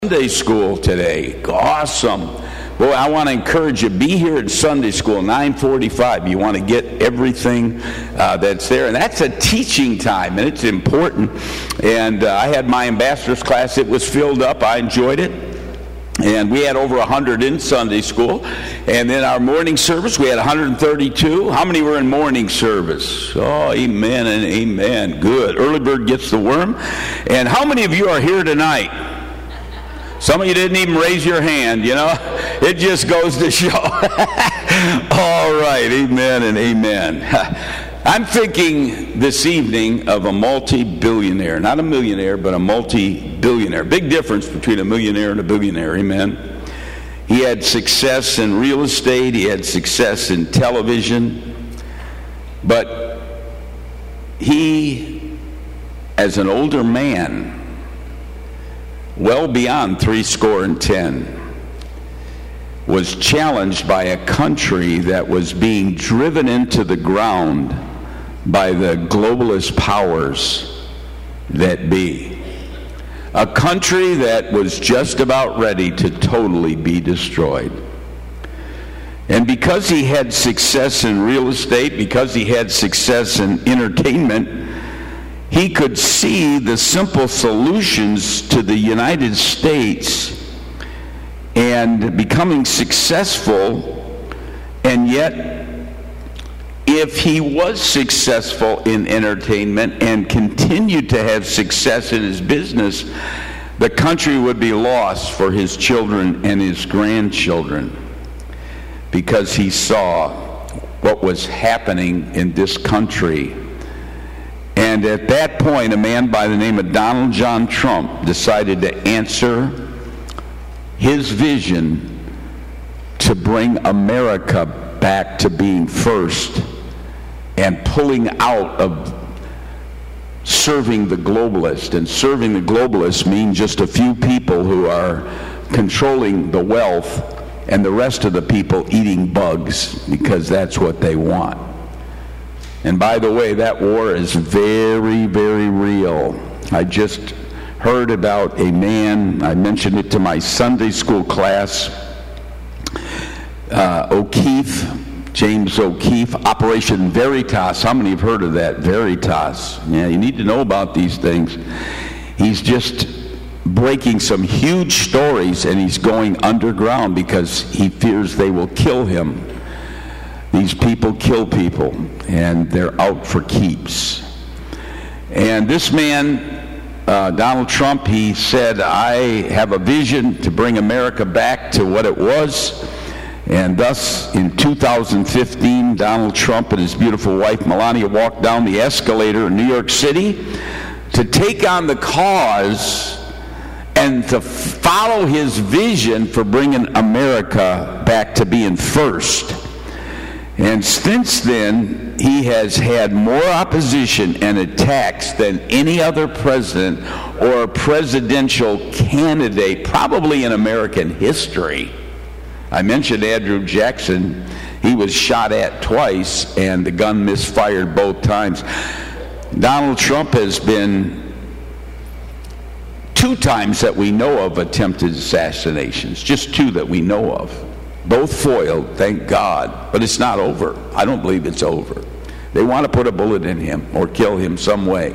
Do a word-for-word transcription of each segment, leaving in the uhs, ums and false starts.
Sunday school today. Awesome. Boy, I want to encourage you, be here at Sunday school, nine forty-five. You want to get everything uh, that's there. And that's a teaching time, and it's important. And uh, I had my ambassador's class. It was filled up. I enjoyed it. And we had over one hundred in Sunday school. And then our morning service, we had one hundred thirty-two. How many were in morning service? Oh, amen and amen. Good. Early bird gets the worm. And how many of you are here tonight? Some of you didn't even raise your hand, you know. It just goes to show. All right, amen and amen. I'm thinking this evening of a multi-billionaire. Not a millionaire, but a multi-billionaire. Big difference between a millionaire and a billionaire, amen. He had success in real estate. He had success in television. But he, as an older man, well beyond three score and ten, was challenged by a country that was being driven into the ground by the globalist powers that be. A country that was just about ready to totally be destroyed. And because he had success in real estate, because he had success in entertainment, he could see the simple solutions to the United States and becoming successful. And yet, if he was successful in entertainment and continued to have success in his business, the country would be lost for his children and his grandchildren, because he saw what was happening in this country. And at that point, a man by the name of Donald John Trump decided to answer his vision to bring America back to being first and pulling out of serving the globalist. And serving the globalists means just a few people who are controlling the wealth and the rest of the people eating bugs because that's what they want. And by the way, that war is very, very real. I just heard about a man, I mentioned it to my Sunday school class, uh, O'Keefe, James O'Keefe, Operation Veritas. How many have heard of that? Veritas. Yeah, you need to know about these things. He's just breaking some huge stories, and he's going underground because he fears they will kill him. These people kill people, and they're out for keeps. And this man, uh, Donald Trump, he said, I have a vision to bring America back to what it was. And thus, in two thousand fifteen, Donald Trump and his beautiful wife, Melania, walked down the escalator in New York City to take on the cause and to follow his vision for bringing America back to being first. And since then, he has had more opposition and attacks than any other president or presidential candidate, probably in American history. I mentioned Andrew Jackson. He was shot at twice, and the gun misfired both times. Donald Trump has been two times that we know of attempted assassinations, just two that we know of. Both foiled, thank God, but it's not over. I don't believe it's over. They want to put a bullet in him or kill him some way.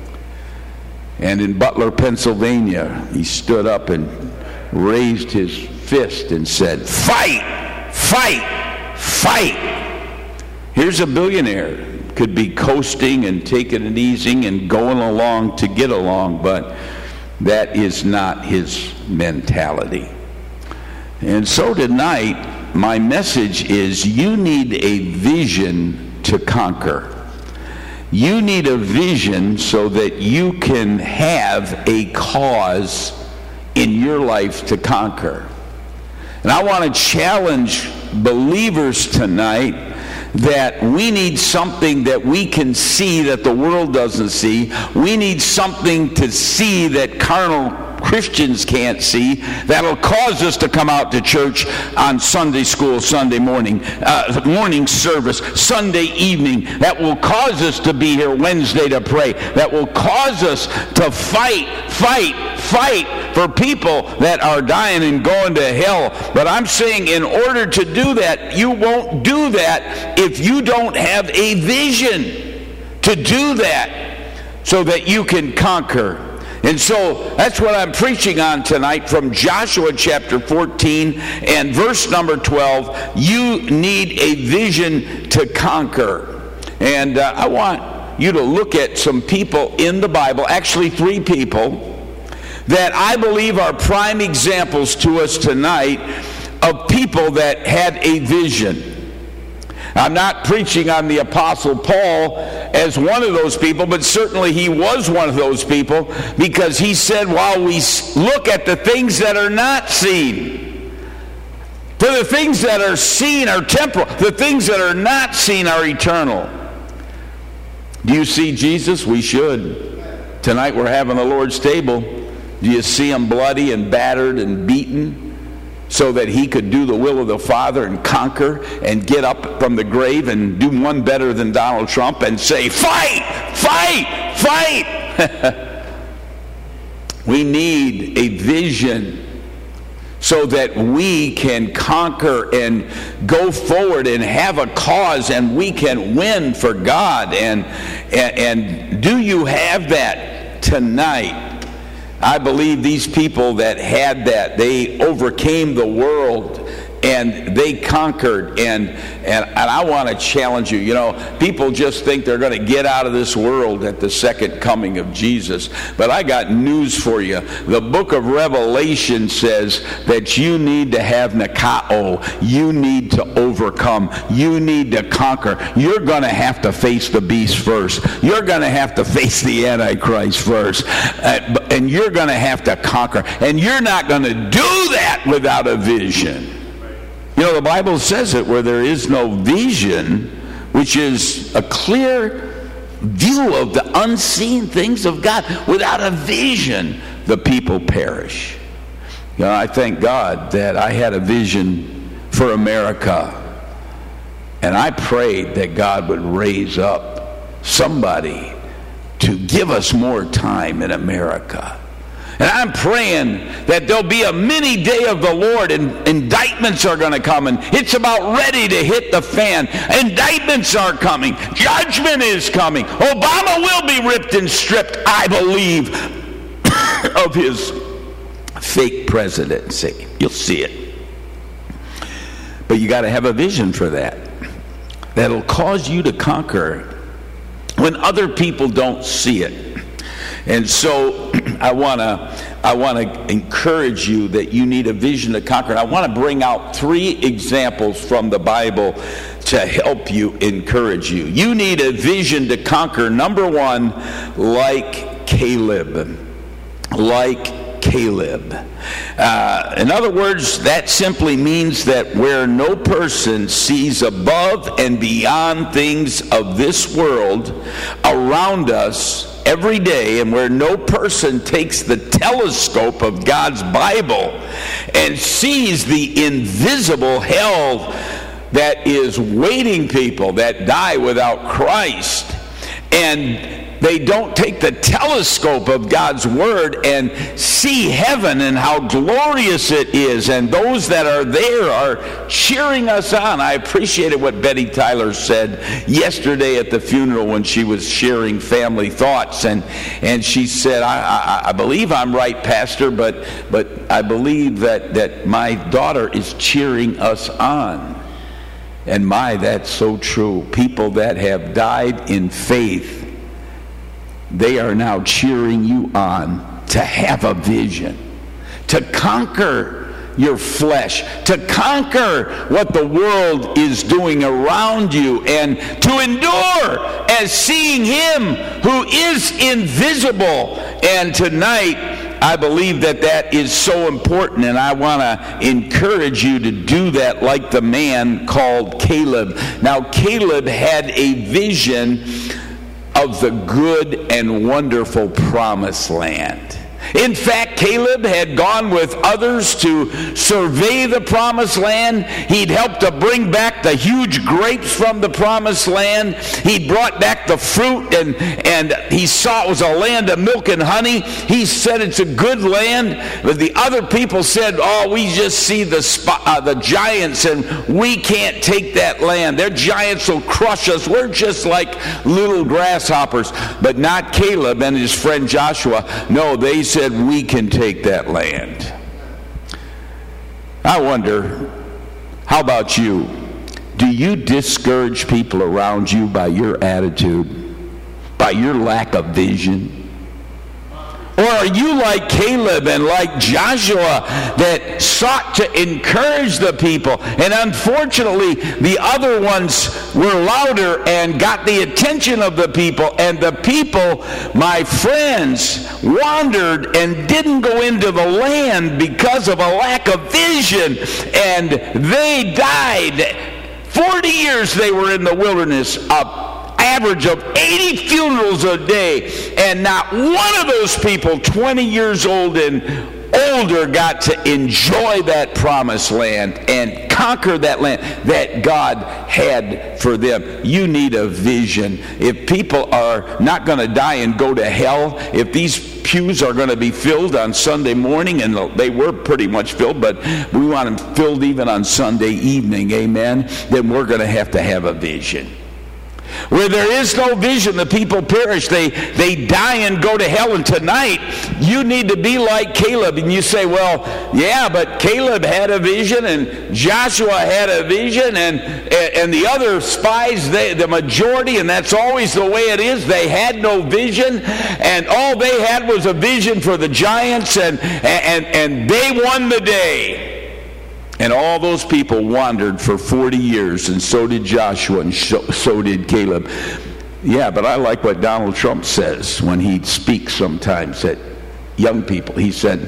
And in Butler, Pennsylvania, he stood up and raised his fist and said, fight, fight, fight. Here's a billionaire. Could be coasting and taking it easy and going along to get along, but that is not his mentality. And so tonight, my message is you need a vision to conquer. You need a vision so that you can have a cause in your life to conquer. And I want to challenge believers tonight that we need something that we can see that the world doesn't see. We need something to see that carnal Christians can't see, that'll cause us to come out to church on Sunday school, Sunday morning, uh, morning service, Sunday evening, that will cause us to be here Wednesday to pray, that will cause us to fight, fight, fight, for people that are dying and going to hell. But I'm saying in order to do that, you won't do that if you don't have a vision to do that so that you can conquer. And so that's what I'm preaching on tonight from Joshua chapter fourteen and verse number twelve. You need a vision to conquer. And uh, I want you to look at some people in the Bible, actually three people, that I believe are prime examples to us tonight of people that had a vision. I'm not preaching on the Apostle Paul as one of those people, but certainly he was one of those people, because he said, while we look at the things that are not seen, for the things that are seen are temporal, the things that are not seen are eternal. Do you see Jesus? We should. Tonight we're having the Lord's table. Do you see him bloody and battered and beaten, so that he could do the will of the Father and conquer and get up from the grave and do one better than Donald Trump and say, fight, fight, fight. We need a vision so that we can conquer and go forward and have a cause, and we can win for God. And, and, and do you have that tonight? I believe these people that had that, they overcame the world and they conquered. And, and, and I want to challenge you. You know, people just think they're going to get out of this world at the second coming of Jesus. But I got news for you. The book of Revelation says that you need to have Nikao. You need to overcome. You need to conquer. You're going to have to face the beast first. You're going to have to face the Antichrist first. Uh, and you're going to have to conquer. And you're not going to do that without a vision. You know, the Bible says it, where there is no vision, which is a clear view of the unseen things of God. Without a vision, the people perish. You know, I thank God that I had a vision for America. And I prayed that God would raise up somebody to give us more time in America. And I'm praying that there'll be a mini day of the Lord, and indictments are going to come, and it's about ready to hit the fan. Indictments are coming. Judgment is coming. Obama will be ripped and stripped, I believe, of his fake presidency. You'll see it. But you got to have a vision for that. That'll cause you to conquer when other people don't see it. And so I want to I want to encourage you that you need a vision to conquer. And I want to bring out three examples from the Bible to help you, encourage you. You need a vision to conquer. Number one, like Caleb. Like Caleb. Uh, in other words, that simply means that where no person sees above and beyond things of this world around us every day, and where no person takes the telescope of God's Bible and sees the invisible hell that is waiting people that die without Christ, and they don't take the telescope of God's Word and see heaven and how glorious it is, and those that are there are cheering us on. I appreciated what Betty Tyler said yesterday at the funeral when she was sharing family thoughts, and and she said, I, I, I believe I'm right, Pastor, but but I believe that, that my daughter is cheering us on. And my, that's so true. People that have died in faith, they are now cheering you on to have a vision, to conquer your flesh, to conquer what the world is doing around you, and to endure as seeing Him who is invisible. And tonight, I believe that that is so important, and I want to encourage you to do that like the man called Caleb. Now, Caleb had a vision of the good and wonderful promised land. In fact, that Caleb had gone with others to survey the promised land. He'd helped to bring back the huge grapes from the promised land. He'd brought back the fruit, and, and he saw it was a land of milk and honey. He said it's a good land. But the other people said, oh, we just see the, spot, uh, the giants, and we can't take that land. Their giants will crush us. We're just like little grasshoppers. But not Caleb and his friend Joshua. No, they said we can take that land. I wonder, how about you? Do you discourage people around you by your attitude, by your lack of vision? Or are you like Caleb and like Joshua that sought to encourage the people? And unfortunately, the other ones were louder and got the attention of the people. And the people, my friends, wandered and didn't go into the land because of a lack of vision. And they died. Forty years they were in the wilderness, a average of eighty funerals a day, and not one of those people twenty years old and older got to enjoy that promised land and conquer that land that God had for them. You need a vision. If people are not going to die and go to hell, if these pews are going to be filled on Sunday morning, and they were pretty much filled, but we want them filled even on Sunday evening, amen, then we're going to have to have a vision. Where there is no vision, the people perish. They they die and go to hell. And tonight, you need to be like Caleb. And you say, well, yeah, but Caleb had a vision, and Joshua had a vision, and and the other spies, they, the majority, and that's always the way it is, they had no vision, and all they had was a vision for the giants, and and, and they won the day. And all those people wandered for forty years, and so did Joshua, and so did Caleb. Yeah, but I like what Donald Trump says when he speaks sometimes at young people. He said,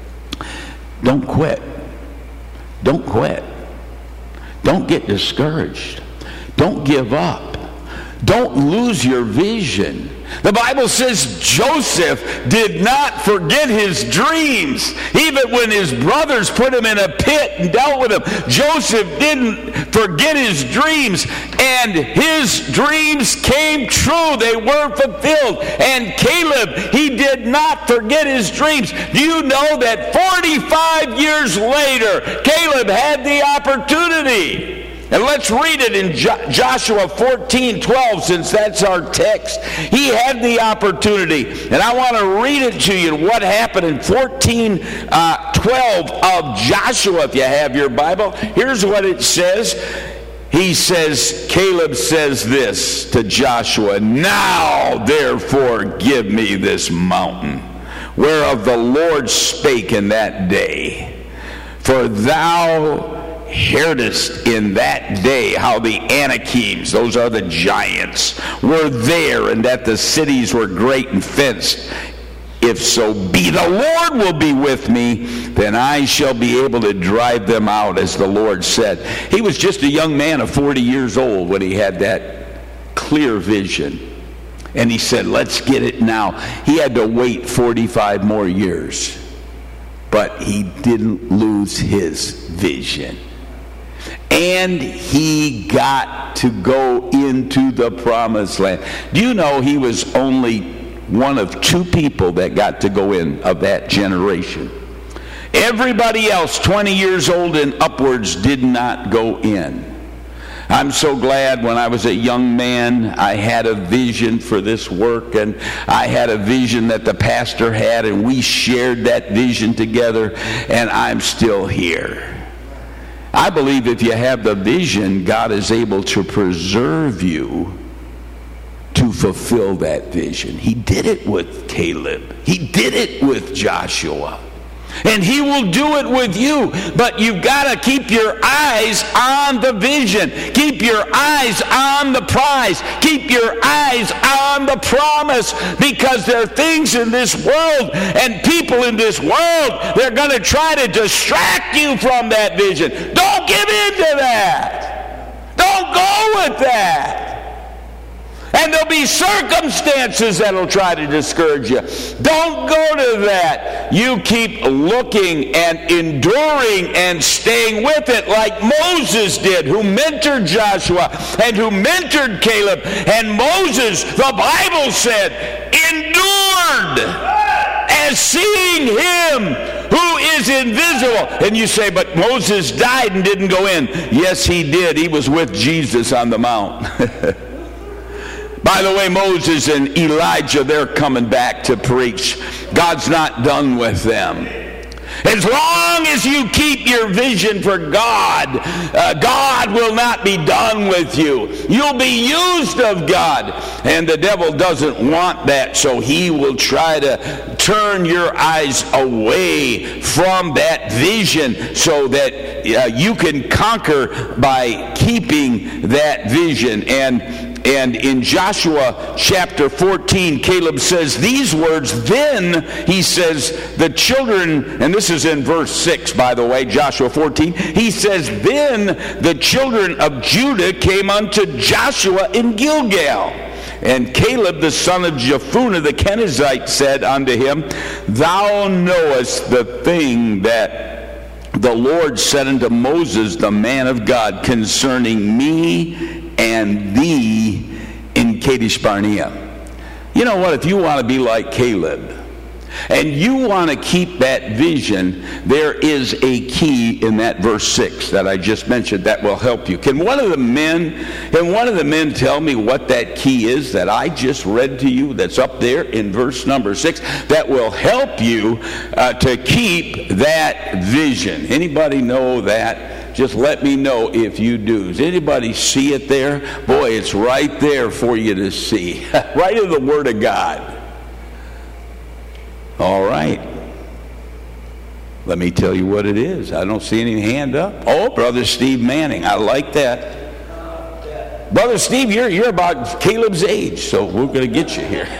don't quit. Don't quit. Don't get discouraged. Don't give up. Don't lose your vision. The Bible says Joseph did not forget his dreams. Even when his brothers put him in a pit and dealt with him, Joseph didn't forget his dreams. And his dreams came true. They were fulfilled. And Caleb, he did not forget his dreams. Do you know that forty-five years later, Caleb had the opportunity? And let's read it in jo- Joshua fourteen twelve, since that's our text. He had the opportunity. And I want to read it to you, what happened in fourteen twelve of Joshua, if you have your Bible. Here's what it says. He says, Caleb says this to Joshua, now therefore give me this mountain, whereof the Lord spake in that day. For thou heardest in that day how the Anakims, those are the giants, were there, and that the cities were great and fenced. If so be the Lord will be with me, then I shall be able to drive them out, as the Lord said. He was just a young man of forty years old when he had that clear vision. And he said, let's get it now. He had to wait forty-five more years. But he didn't lose his vision. And he got to go into the promised land. Do you know he was only one of two people that got to go in of that generation? Everybody else, twenty years old and upwards, did not go in. I'm so glad when I was a young man, I had a vision for this work, and I had a vision that the pastor had, and we shared that vision together, and I'm still here. I believe if you have the vision, God is able to preserve you to fulfill that vision. He did it with Caleb. He did it with Joshua. And he will do it with you. But you've got to keep your eyes on the vision. Keep your eyes on the prize. Keep your eyes on the promise. Because there are things in this world and people in this world, they're going to try to distract you from that vision. Don't give in to that. Don't go with that. And there'll be circumstances that'll try to discourage you. Don't go to that. You keep looking and enduring and staying with it like Moses did, who mentored Joshua and who mentored Caleb. And Moses, the Bible said, endured as seeing him who is invisible. And you say, but Moses died and didn't go in. Yes, he did. He was with Jesus on the mount. By the way, Moses and Elijah, they're coming back to preach. God's not done with them. As long as you keep your vision for God, uh, God will not be done with you. You'll be used of God. And the devil doesn't want that, so he will try to turn your eyes away from that vision so that uh, you can conquer by keeping that vision. And And in Joshua chapter fourteen, Caleb says these words. Then he says, the children, and this is in verse six, by the way, Joshua fourteen. He says, then the children of Judah came unto Joshua in Gilgal. And Caleb, the son of Jephunneh the Kenizzite, said unto him, thou knowest the thing that the Lord said unto Moses, the man of God, concerning me and thee in Kadesh Barnea. You know what? If you want to be like Caleb and you want to keep that vision, there is a key in that verse six that I just mentioned that will help you. Can one of the men, can one of the men tell me what that key is that I just read to you that's up there in verse number six that will help you uh, to keep that vision? Anybody know that? Just let me know if you do. Does anybody see it there? Boy, it's right there for you to see. Right in the Word of God. All right. Let me tell you what it is. I don't see any hand up. Oh, Brother Steve Manning. I like that. Brother Steve, you're, you're about Caleb's age, so we're going to get you here.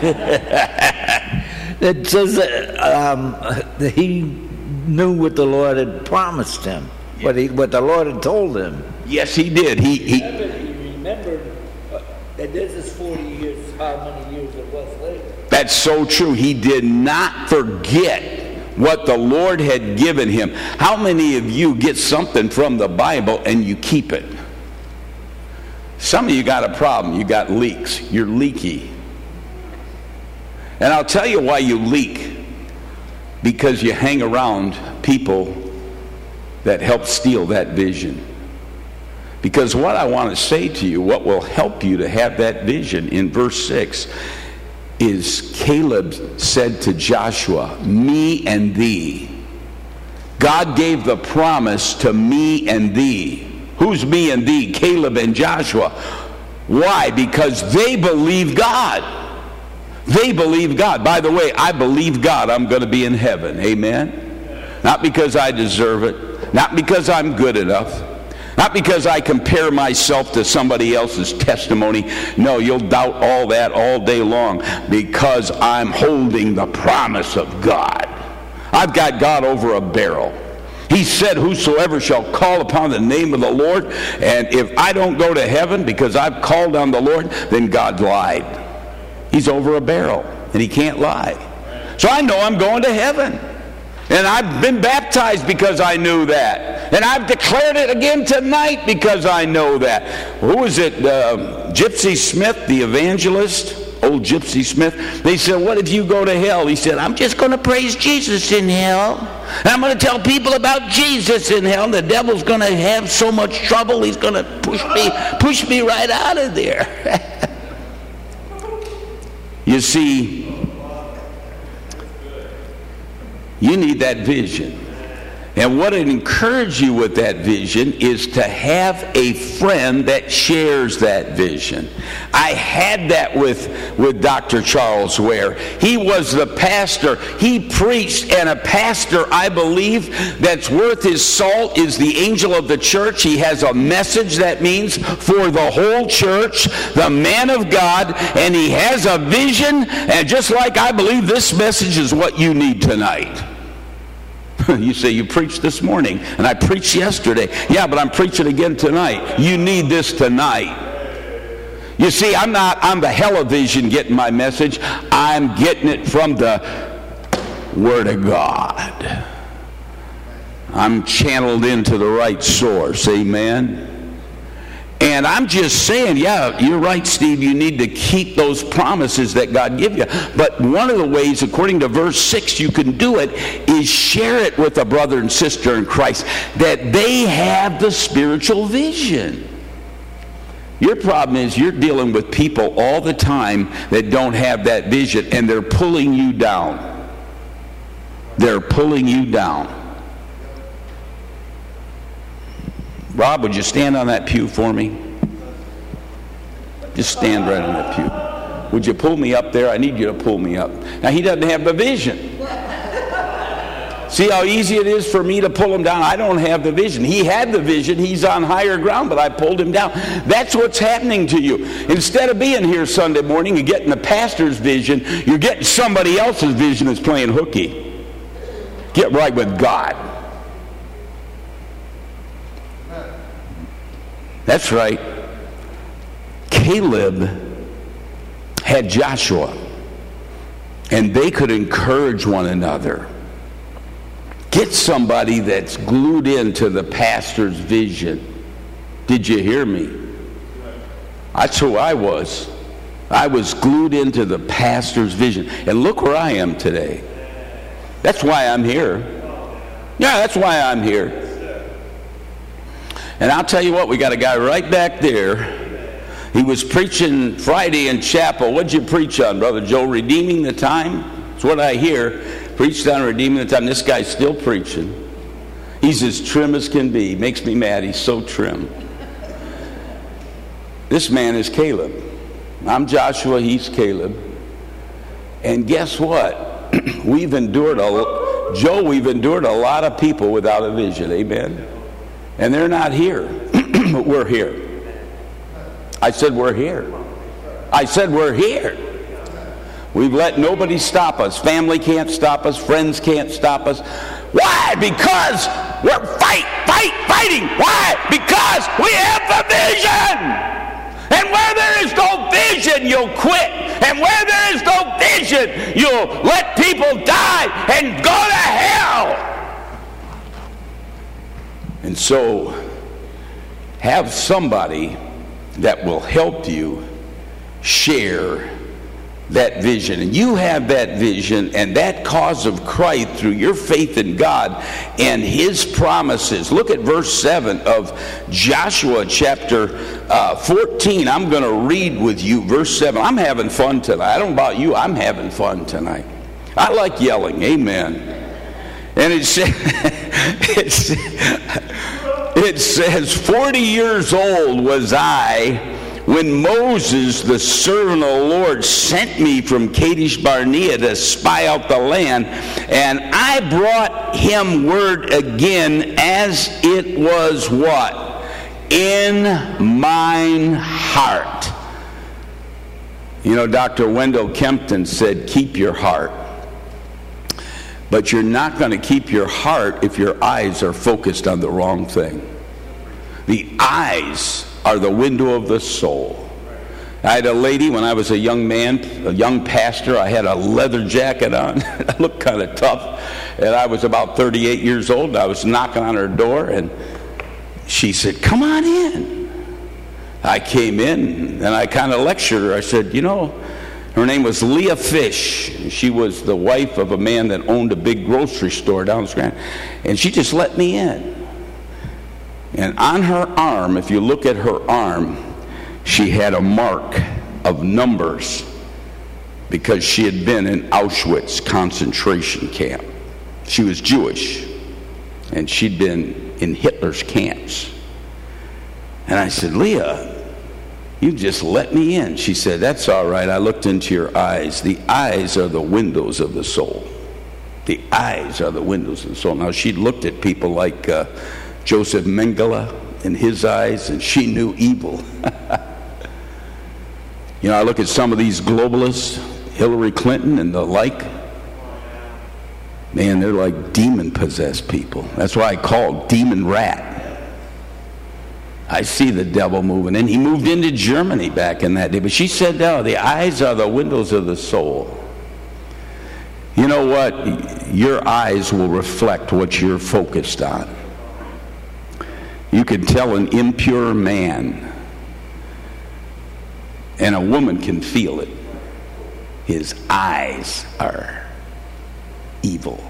It says that, um, that he knew what the Lord had promised him. What, he, what the Lord had told him. Yes, he did. He, he, he remembered that this is forty years, how many years it was later. That's so true. He did not forget what the Lord had given him. How many of you get something from the Bible and you keep it? Some of you got a problem. You got leaks. You're leaky. And I'll tell you why you leak. Because you hang around people that help steal that vision. Because what I want to say to you, what will help you to have that vision in verse six, is Caleb said to Joshua, me and thee. God gave the promise to me and thee. Who's me and thee? Caleb and Joshua. Why? Because they believe God. They believe God. By the way, I believe God I'm going to be in heaven. Amen? Not because I deserve it. Not because I'm good enough. Not because I compare myself to somebody else's testimony. No, you'll doubt all that all day long. Because I'm holding the promise of God. I've got God over a barrel. He said, whosoever shall call upon the name of the Lord. And if I don't go to heaven because I've called on the Lord, then God lied. He's over a barrel, and he can't lie. So I know I'm going to heaven. And I've been baptized because I knew that. And I've declared it again tonight because I know that. Who was it? Uh, Gypsy Smith, the evangelist? Old Gypsy Smith. They said, what if you go to hell? He said, I'm just going to praise Jesus in hell. And I'm going to tell people about Jesus in hell. And the devil's going to have so much trouble, he's going to push me, push me right out of there. You see, you need that vision. And what would encourage you with that vision is to have a friend that shares that vision. I had that with, with Doctor Charles Ware. He was the pastor. He preached, and a pastor, I believe, that's worth his salt is the angel of the church. He has a message that means for the whole church, the man of God, and he has a vision. And just like I believe this message is what you need tonight. You say, you preached this morning, and I preached yesterday. Yeah, but I'm preaching again tonight. You need this tonight. You see, I'm not on the television getting my message. I'm getting it from the Word of God. I'm channeled into the right source. Amen. And I'm just saying, yeah, you're right, Steve. You need to keep those promises that God give you. But one of the ways, according to verse six, you can do it is share it with a brother and sister in Christ, that they have the spiritual vision. Your problem is you're dealing with people all the time that don't have that vision, and they're pulling you down. They're pulling you down. Rob, would you stand on that pew for me? Just stand right on that pew. Would you pull me up there? I need you to pull me up. Now, he doesn't have the vision. See how easy it is for me to pull him down? I don't have the vision. He had the vision. He's on higher ground, but I pulled him down. That's what's happening to you. Instead of being here Sunday morning and getting the pastor's vision, you're getting somebody else's vision that's playing hooky. Get right with God. That's right. Caleb had Joshua, and they could encourage one another. Get somebody that's glued into the pastor's vision. Did you hear me? That's who I was. I was glued into the pastor's vision. And look where I am today. That's why I'm here. Yeah, that's why I'm here. And I'll tell you what, we got a guy right back there. He was preaching Friday in chapel. What'd you preach on, Brother Joe? Redeeming the time? That's what I hear. Preached on redeeming the time. This guy's still preaching. He's as trim as can be. Makes me mad. He's so trim. This man is Caleb. I'm Joshua. He's Caleb. And guess what? We've endured a Joe. We've endured a lot of people without a vision. Amen. And they're not here. But we're here. I said we're here. I said we're here. We've let nobody stop us. Family can't stop us. Friends can't stop us. Why? Because we're fight, fight, fighting. Why? Because we have the vision. And where there is no vision, you'll quit. And where there is no vision, you'll let people die and go to hell. And so, have somebody that will help you share that vision. And you have that vision and that cause of Christ through your faith in God and His promises. Look at verse seven of Joshua chapter uh, fourteen. I'm going to read with you verse seven. I'm having fun tonight. I don't know about you. I'm having fun tonight. I like yelling. Amen. And it says, it's, it says, forty years old was I when Moses, the servant of the Lord, sent me from Kadesh Barnea to spy out the land, and I brought him word again as it was what? In mine heart. You know, Doctor Wendell Kempton said, keep your heart. But you're not going to keep your heart if your eyes are focused on the wrong thing. The eyes are the window of the soul. I had a lady when I was a young man, a young pastor. I had a leather jacket on. I looked kind of tough. And I was about thirty-eight years old. I was knocking on her door, and she said, come on in. I came in, and I kind of lectured her. I said, you know, her name was Leah Fish. She was the wife of a man that owned a big grocery store down the street. And she just let me in. And on her arm, if you look at her arm, she had a mark of numbers because she had been in Auschwitz concentration camp. She was Jewish, and she'd been in Hitler's camps. And I said, Leah, you just let me in. She said, that's all right. I looked into your eyes. The eyes are the windows of the soul. The eyes are the windows of the soul. Now, she looked at people like uh, Joseph Mengele in his eyes, and she knew evil. You know, I look at some of these globalists, Hillary Clinton and the like. Man, they're like demon-possessed people. That's why I call demon rat. I see the devil moving. And he moved into Germany back in that day. But she said, no, the eyes are the windows of the soul. You know what? Your eyes will reflect what you're focused on. You can tell an impure man, and a woman can feel it. His eyes are evil.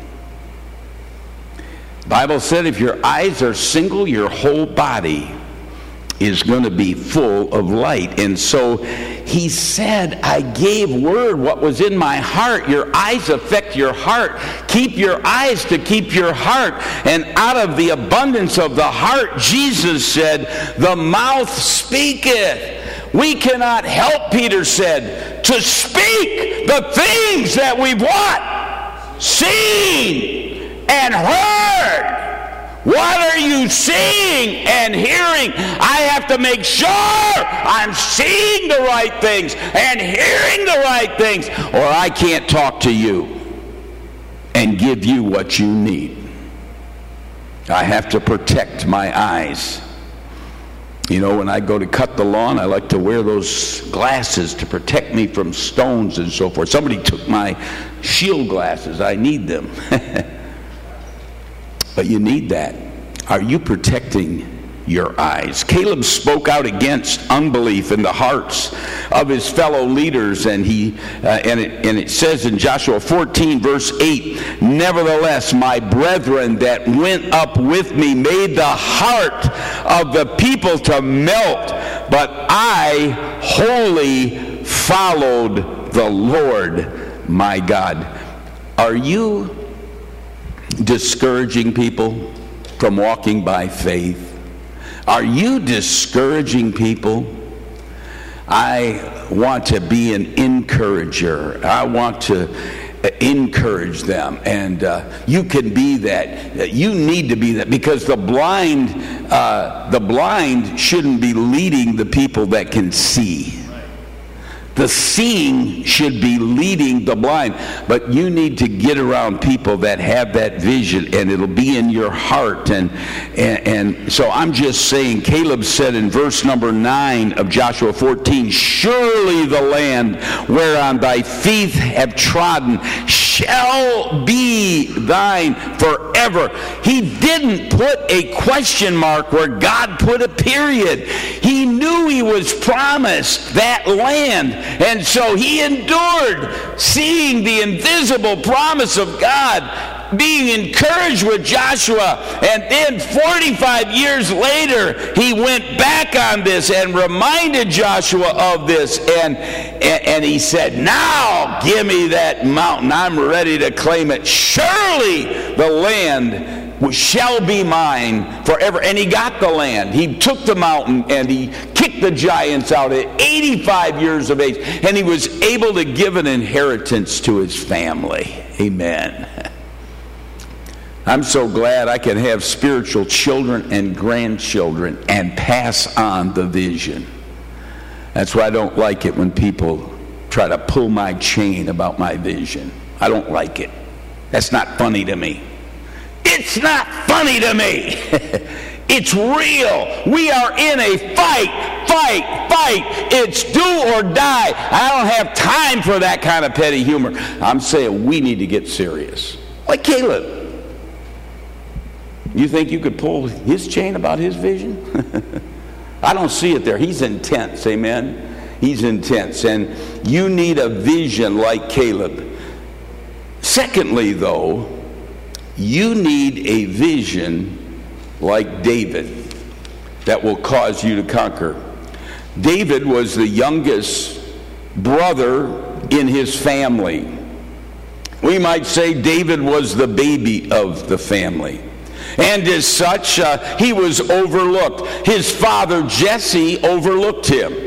The Bible said if your eyes are single, your whole body is going to be full of light. And so he said, I gave word what was in my heart. Your eyes affect your heart. Keep your eyes to keep your heart. And out of the abundance of the heart, Jesus said, the mouth speaketh. We cannot help, Peter said, to speak the things that we've what? Seen and heard. What are you seeing and hearing? I have to make sure I'm seeing the right things and hearing the right things, or I can't talk to you and give you what you need. I have to protect my eyes. You know, when I go to cut the lawn, I like to wear those glasses to protect me from stones and so forth. Somebody took my shield glasses. I need them. But you need that. Are you protecting your eyes? Caleb spoke out against unbelief in the hearts of his fellow leaders, and he uh, and it and it says in Joshua fourteen verse eight, nevertheless my brethren that went up with me made the heart of the people to melt, but I wholly followed the Lord my God. Are you discouraging people from walking by faith? Are you discouraging people? I want to be an encourager. I want to encourage them, and uh, you can be that. You need to be that, because the blind, uh, the blind shouldn't be leading the people that can see. The seeing should be leading the blind. But you need to get around people that have that vision, and it'll be in your heart. And, and, and so I'm just saying, Caleb said in verse number nine of Joshua fourteen, surely the land whereon thy feet have trodden shall be thine forever. He didn't put a question mark where God put a period. He knew he was promised that land. And so he endured seeing the invisible promise of God, being encouraged with Joshua. And then forty-five years later, he went back on this and reminded Joshua of this. And, and, and he said, now give me that mountain. I'm ready to claim it. Surely the land shall be mine forever. And he got the land. He took the mountain and he kicked the giants out at eighty-five years of age. And he was able to give an inheritance to his family. Amen. I'm so glad I can have spiritual children and grandchildren and pass on the vision. That's why I don't like it when people try to pull my chain about my vision. I don't like it. That's not funny to me. It's not funny to me. It's real. We are in a fight, fight, fight. It's do or die. I don't have time for that kind of petty humor. I'm saying we need to get serious. Like Caleb. You think you could pull his chain about his vision? I don't see it there. He's intense, amen? He's intense. And you need a vision like Caleb. Secondly, though, you need a vision like David that will cause you to conquer. David was the youngest brother in his family. We might say David was the baby of the family. And as such, uh, he was overlooked. His father Jesse overlooked him.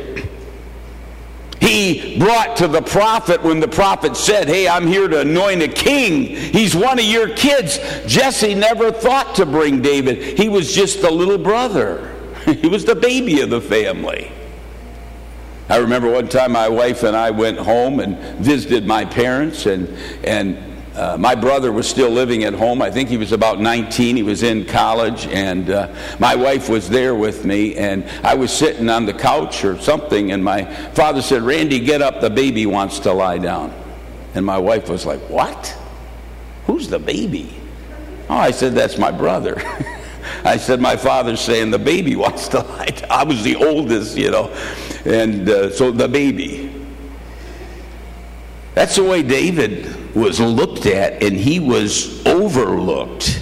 He brought to the prophet when the prophet said, hey, I'm here to anoint a king. He's one of your kids. Jesse never thought to bring David. He was just the little brother. He was the baby of the family. I remember one time my wife and I went home and visited my parents, and and Uh, my brother was still living at home. I think he was about nineteen. He was in college, and uh, my wife was there with me, and I was sitting on the couch or something, and my father said, "Randy, get up, the baby wants to lie down." And my wife was like, "What? Who's the baby?" Oh, I said, "That's my brother." I said, "My father's saying the baby wants to lie down." I was the oldest, you know, and uh, so the baby. That's the way David was looked at, and he was overlooked.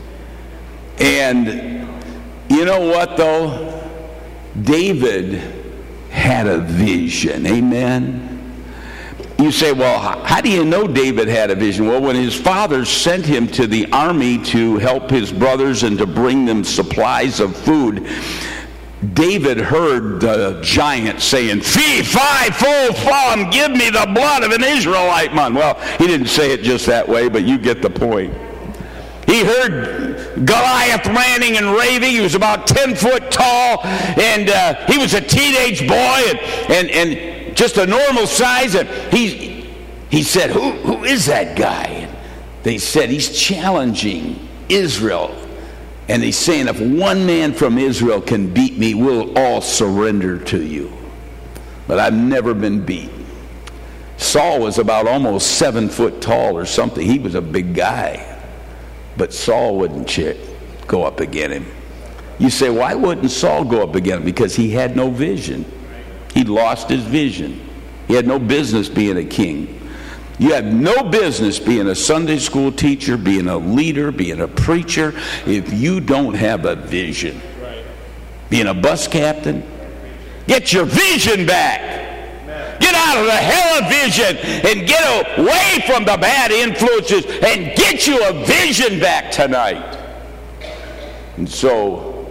And you know what, though? David had a vision. Amen? You say, well, how do you know David had a vision? Well, when his father sent him to the army to help his brothers and to bring them supplies of food, David heard the giant saying, "Fee, fi, fo, fum, give me the blood of an Israelite man." Well, he didn't say it just that way, but you get the point. He heard Goliath ranting and raving. He was about ten foot tall, and uh, he was a teenage boy, and, and, and just a normal size. And he, he said, who, who is that guy? And they said, he's challenging Israel. And he's saying, if one man from Israel can beat me, we'll all surrender to you. But I've never been beat. Saul was about almost seven foot tall or something. He was a big guy. But Saul wouldn't ch- go up against him. You say, why wouldn't Saul go up against him? Because he had no vision. He'd lost his vision. He had no business being a king. You have no business being a Sunday school teacher, being a leader, being a preacher, if you don't have a vision. Being a bus captain, get your vision back. Get out of the hell of vision and get away from the bad influences and get you a vision back tonight. And so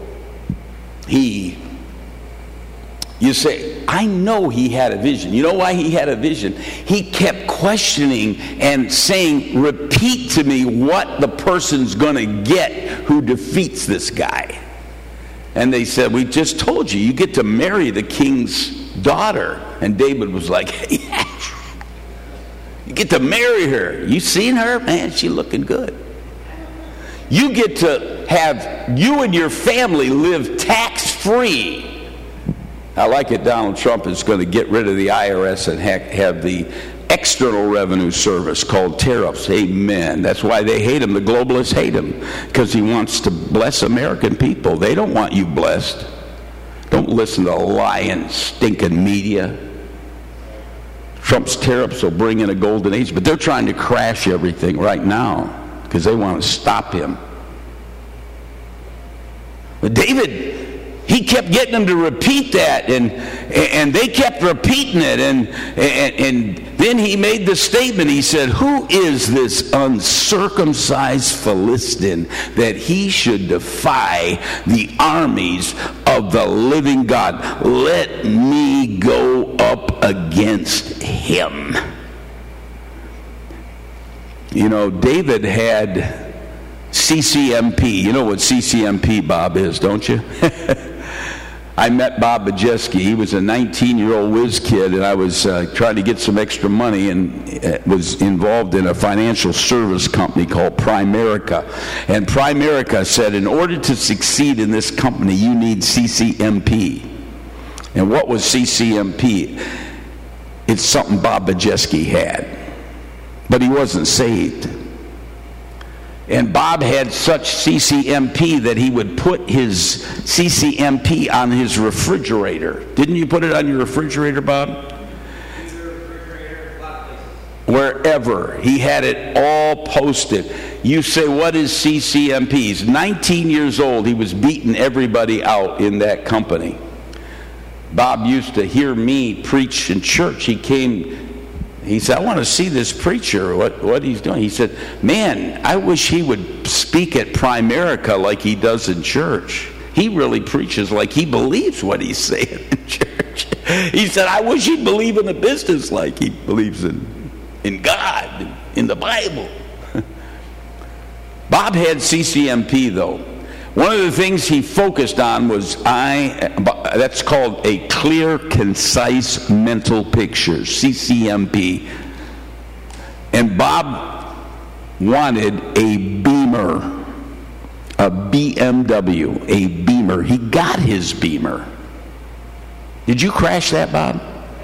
he, you say, I know he had a vision. You know why he had a vision? He kept questioning and saying, repeat to me what the person's going to get who defeats this guy. And they said, we just told you, you get to marry the king's daughter. And David was like, yeah, you get to marry her. You seen her? Man, she looking good. You get to have you and your family live tax-free. I like it. Donald Trump is going to get rid of the I R S and ha- have the external revenue service called tariffs. Amen. That's why they hate him. The globalists hate him, because he wants to bless American people. They don't want you blessed. Don't listen to lying, stinking media. Trump's tariffs will bring in a golden age, but they're trying to crash everything right now because they want to stop him. But David, he kept getting them to repeat that, and and they kept repeating it, and, and and then he made the statement. He said, who is this uncircumcised Philistine that he should defy the armies of the living God? Let me go up against him. You know, David had C C M P. You know what C C M P, Bob, is, don't you? I met Bob Bajeski. He was a nineteen-year-old whiz kid, and I was uh, trying to get some extra money and uh, was involved in a financial service company called Primerica. And Primerica said, in order to succeed in this company, you need C C M P. And what was C C M P? It's something Bob Bajeski had. But he wasn't saved. And Bob had such C C M P that he would put his C C M P on his refrigerator. Didn't you put it on your refrigerator, Bob? Wherever. He had it all posted. You say, what is C C M P? He's nineteen years old. He was beating everybody out in that company. Bob used to hear me preach in church. He came... He said, I want to see this preacher, what, what he's doing. He said, man, I wish he would speak at Primerica like he does in church. He really preaches like he believes what he's saying in church. He said, I wish he'd believe in the business like he believes in, in God, in the Bible. Bob had C C M P, though. One of the things he focused on was, I. that's called a clear, concise mental picture, C C M P. And Bob wanted a Beamer, a B M W, a Beamer. He got his Beamer. Did you crash that, Bob?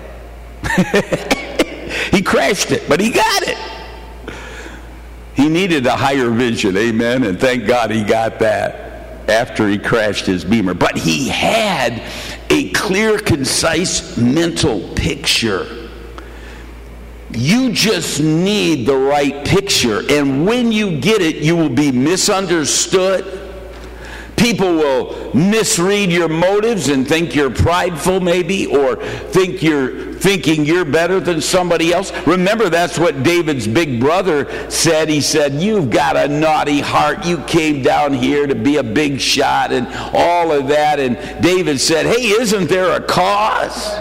He crashed it, but he got it. He needed a higher vision, amen, and thank God he got that after he crashed his Beamer. But he had a clear, concise mental picture. You just need the right picture, and when you get it, you will be misunderstood. People will misread your motives and think you're prideful maybe, or think you're thinking you're better than somebody else. Remember, that's what David's big brother said. He said, you've got a naughty heart. You came down here to be a big shot and all of that. And David said, hey, isn't there a cause?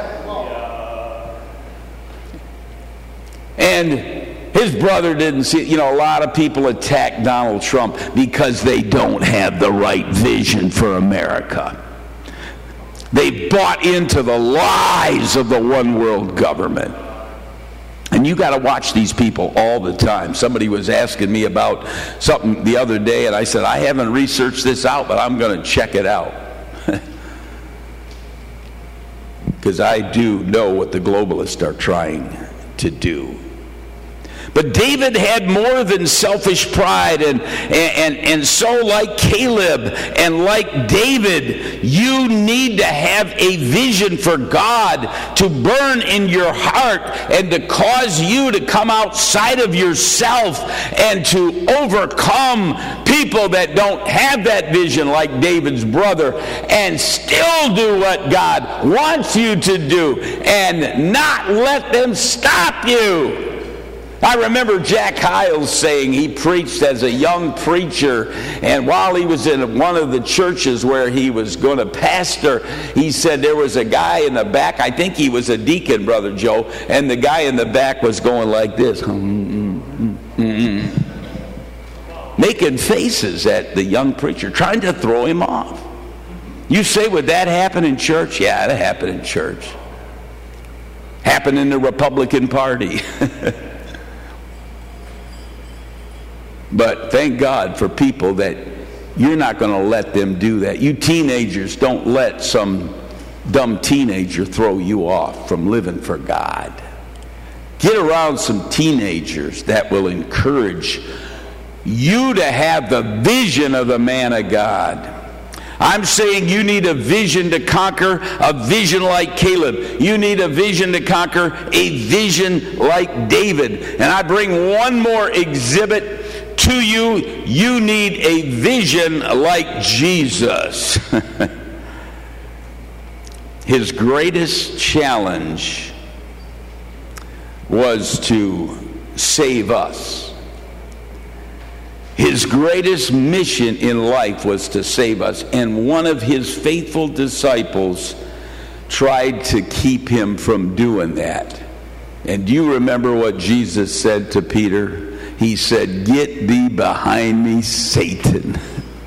And his brother didn't see it. You know, a lot of people attack Donald Trump because they don't have the right vision for America. They bought into the lies of the one world government. And you got to watch these people all the time. Somebody was asking me about something the other day, and I said, I haven't researched this out, but I'm going to check it out. Because I do know what the globalists are trying to do. But David had more than selfish pride, and, and, and so like Caleb and like David, you need to have a vision for God to burn in your heart and to cause you to come outside of yourself and to overcome people that don't have that vision like David's brother, and still do what God wants you to do and not let them stop you. I remember Jack Hyles saying, he preached as a young preacher, and while he was in one of the churches where he was going to pastor, he said there was a guy in the back, I think he was a deacon, Brother Joe, and the guy in the back was going like this, mm, mm, mm, mm, making faces at the young preacher, trying to throw him off. You say, would that happen in church? Yeah, it happened in church. Happened in the Republican Party. But thank God for people that you're not going to let them do that. You teenagers, don't let some dumb teenager throw you off from living for God. Get around some teenagers that will encourage you to have the vision of the man of God. I'm saying you need a vision to conquer, a vision like Caleb. You need a vision to conquer, a vision like David. And I bring one more exhibit to you. You need a vision like Jesus. His greatest challenge was to save us. His greatest mission in life was to save us. And one of his faithful disciples tried to keep him from doing that. And do you remember what Jesus said to Peter? He said, get thee behind me, Satan.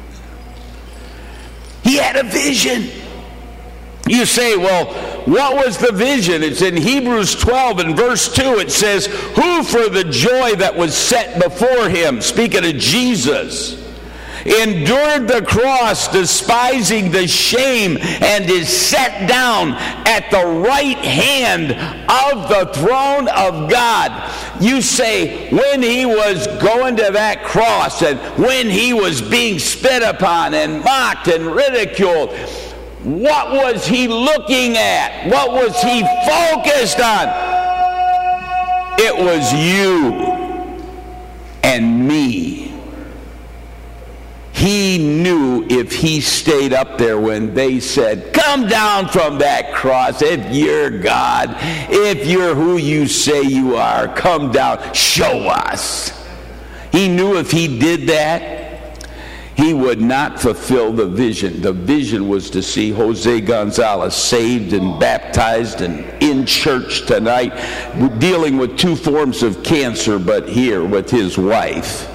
He had a vision. You say, well, what was the vision? It's in Hebrews twelve and verse two. It says, who for the joy that was set before him, speaking of Jesus, endured the cross, despising the shame, and is set down at the right hand of the throne of God. You say, when he was going to that cross, and when he was being spit upon and mocked and ridiculed, what was he looking at? What was he focused on? It was you and me. He knew if he stayed up there when they said, come down from that cross, if you're God, if you're who you say you are, come down, show us. He knew if he did that, he would not fulfill the vision. The vision was to see Jose Gonzalez saved and baptized and in church tonight, dealing with two forms of cancer, but here with his wife.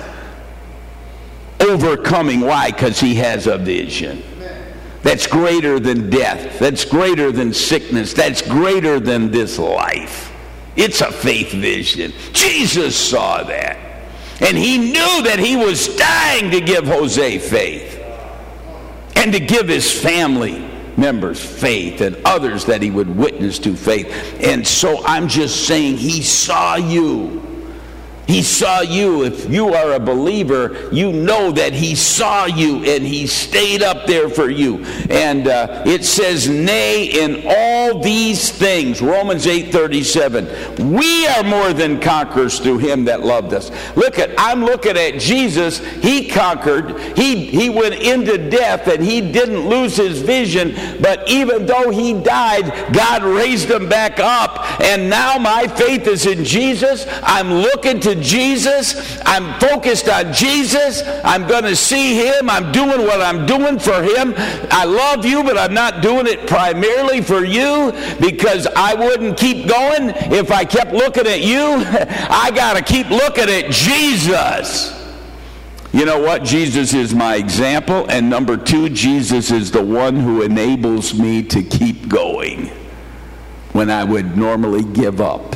Overcoming. Why? Because he has a vision that's greater than death, that's greater than sickness, that's greater than this life. It's a faith vision. Jesus saw that. And he knew that he was dying to give Jose faith and to give his family members faith and others that he would witness to faith. And so I'm just saying, he saw you. He saw you. If you are a believer, you know that he saw you and he stayed up there for you. And uh, it says, nay, in all these things, Romans eight thirty-seven, we are more than conquerors through him that loved us. Look at, I'm looking at Jesus. He conquered. He, he went into death and he didn't lose his vision. But even though he died, God raised him back up. And now my faith is in Jesus. I'm looking to Jesus. I'm focused on Jesus. I'm going to see him. I'm doing what I'm doing for him. I love you, but I'm not doing it primarily for you, because I wouldn't keep going if I kept looking at you. I got to keep looking at Jesus. You know what? Jesus is my example. And number two, Jesus is the one who enables me to keep going when I would normally give up,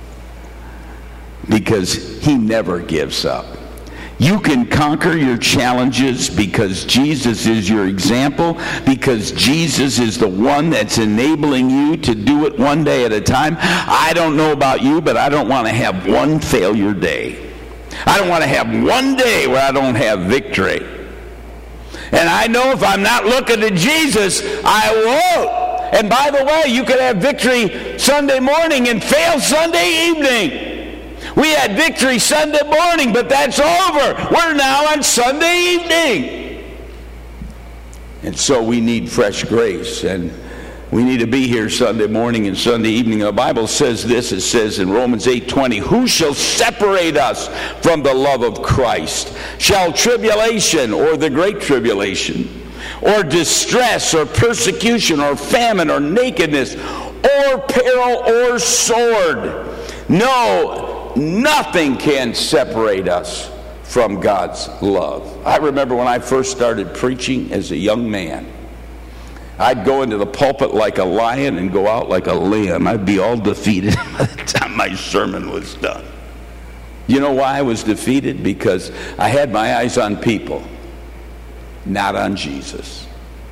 because he never gives up. You can conquer your challenges because Jesus is your example, because Jesus is the one that's enabling you to do it one day at a time. I don't know about you, but I don't want to have one failure day. I don't want to have one day where I don't have victory. And I know if I'm not looking to Jesus, I won't. And by the way, you could have victory Sunday morning and fail Sunday evening. We had victory Sunday morning, but that's over. We're now on Sunday evening. And so we need fresh grace, and we need to be here Sunday morning and Sunday evening. The Bible says this. It says in Romans eight twenty, who shall separate us from the love of Christ? Shall tribulation, or the great tribulation, or distress, or persecution, or famine, or nakedness, or peril, or sword? No, nothing can separate us from God's love. I remember when I first started preaching as a young man, I'd go into the pulpit like a lion and go out like a lamb. I'd be all defeated by the time my sermon was done. You know why I was defeated? Because I had my eyes on people, not on Jesus.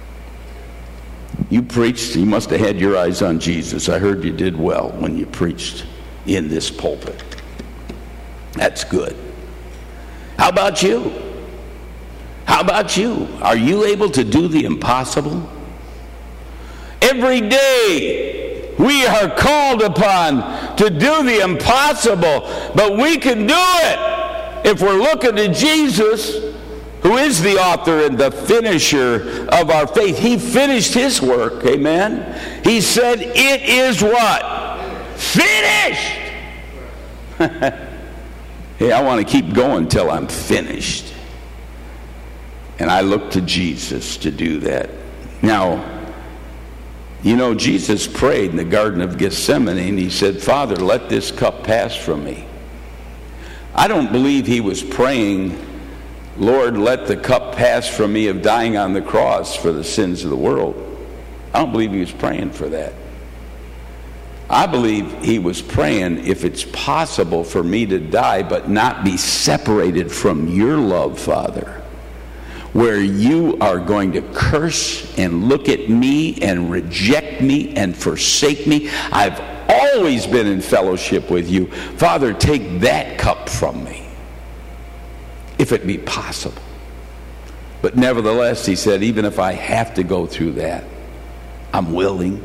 You preached, you must have had your eyes on Jesus. I heard you did well when you preached in this pulpit. That's good. How about you? How about you? Are you able to do the impossible? Every day we are called upon to do the impossible, but we can do it if we're looking to Jesus, who is the author and the finisher of our faith. He finished his work, amen? He said, it is what? Finished! Hey, I want to keep going till I'm finished. And I look to Jesus to do that. Now, you know, Jesus prayed in the Garden of Gethsemane, and he said, Father, let this cup pass from me. I don't believe he was praying, Lord, let the cup pass from me of dying on the cross for the sins of the world. I don't believe he was praying for that. I believe he was praying, if it's possible for me to die but not be separated from your love, Father, where you are going to curse and look at me and reject me and forsake me. I've always been in fellowship with you. Father, take that cup from me, if it be possible. But nevertheless, he said, even if I have to go through that, I'm willing.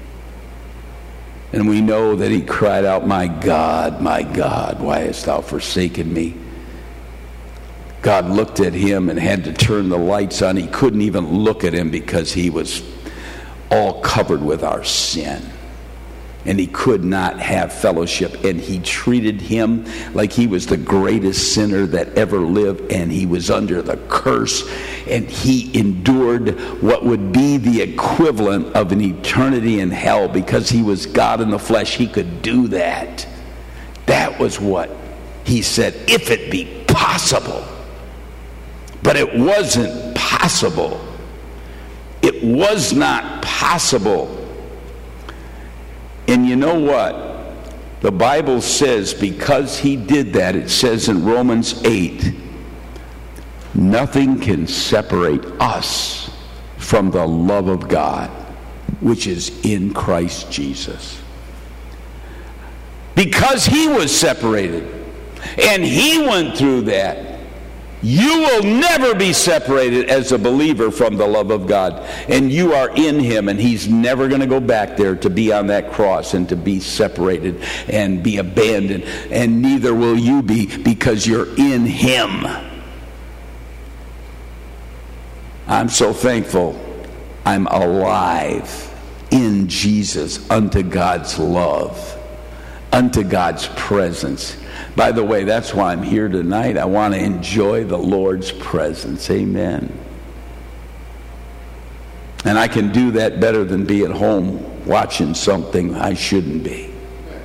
And we know that he cried out, my God, my God, why hast thou forsaken me? God looked at him and had to turn the lights on. He couldn't even look at him because he was all covered with our sin. And he could not have fellowship. And he treated him like he was the greatest sinner that ever lived. And he was under the curse. And he endured what would be the equivalent of an eternity in hell. Because he was God in the flesh, he could do that. That was what he said, if it be possible. But it wasn't possible. It was not possible. And you know what? The Bible says because he did that, it says in Romans eight, nothing can separate us from the love of God, which is in Christ Jesus. Because he was separated, and he went through that, you will never be separated as a believer from the love of God. And you are in him, and he's never going to go back there to be on that cross and to be separated and be abandoned. And neither will you be, because you're in him. I'm so thankful I'm alive in Jesus unto God's love, unto God's presence. By the way, that's why I'm here tonight. I want to enjoy the Lord's presence. Amen. And I can do that better than be at home watching something I shouldn't be.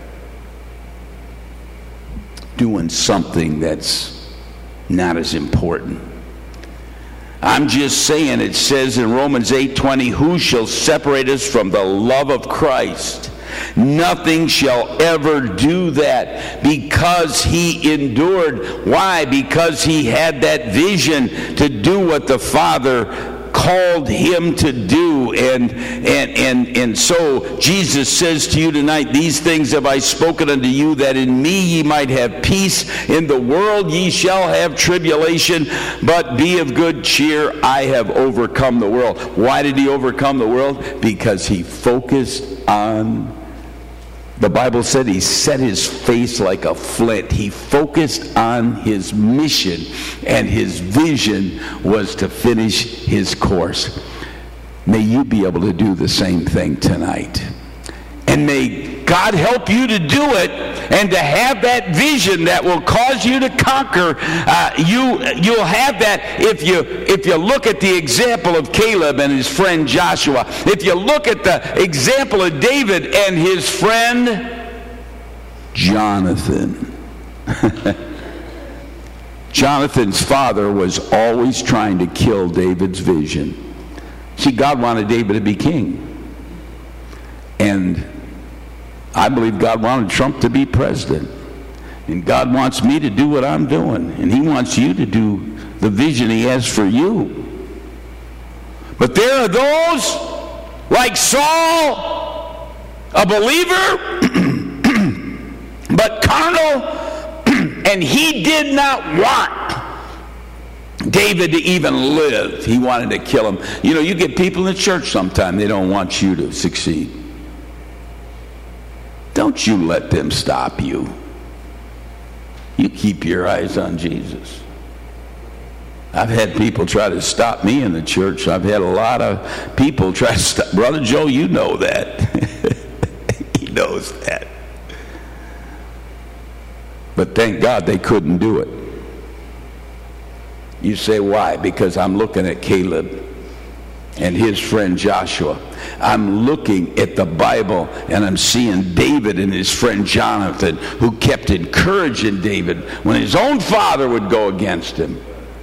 Doing something that's not as important. I'm just saying, it says in Romans eight twenty, who shall separate us from the love of Christ? Nothing shall ever do that, because he endured. Why? Because he had that vision to do what the Father called him to do. And and and and so Jesus says to you tonight, these things have I spoken unto you, that in me ye might have peace. In the world ye shall have tribulation, but be of good cheer, I have overcome the world. Why did he overcome the world? Because he focused on, the Bible said he set his face like a flint. He focused on his mission, and his vision was to finish his course. May you be able to do the same thing tonight. And may God help you to do it, and to have that vision that will cause you to conquer. Uh, you, you'll have that if you, if you look at the example of Caleb and his friend Joshua. If you look at the example of David and his friend Jonathan. Jonathan's father was always trying to kill David's vision. See, God wanted David to be king. And I believe God wanted Trump to be president. And God wants me to do what I'm doing. And he wants you to do the vision he has for you. But there are those like Saul, a believer, but carnal, and he did not want David to even live. He wanted to kill him. You know, you get people in the church sometimes, they don't want you to succeed. Don't you let them stop you. You keep your eyes on Jesus. I've had people try to stop me in the church. I've had a lot of people try to stop. Brother Joe, you know that. He knows that. But thank God they couldn't do it. You say, why? Because I'm looking at Caleb and his friend Joshua. I'm looking at the Bible, and I'm seeing David and his friend Jonathan, who kept encouraging David when his own father would go against him.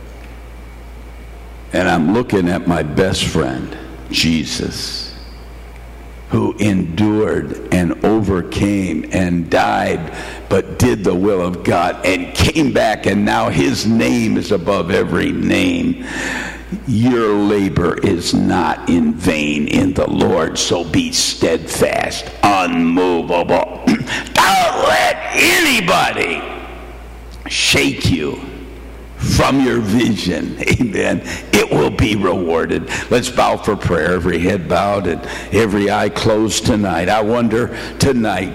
And I'm looking at my best friend, Jesus, who endured and overcame and died, but did the will of God and came back, and now his name is above every name. Your labor is not in vain in the Lord, so be steadfast, unmovable. Don't let anybody shake you from your vision. Amen. It will be rewarded. Let's bow for prayer. Every head bowed and every eye closed tonight. I wonder tonight,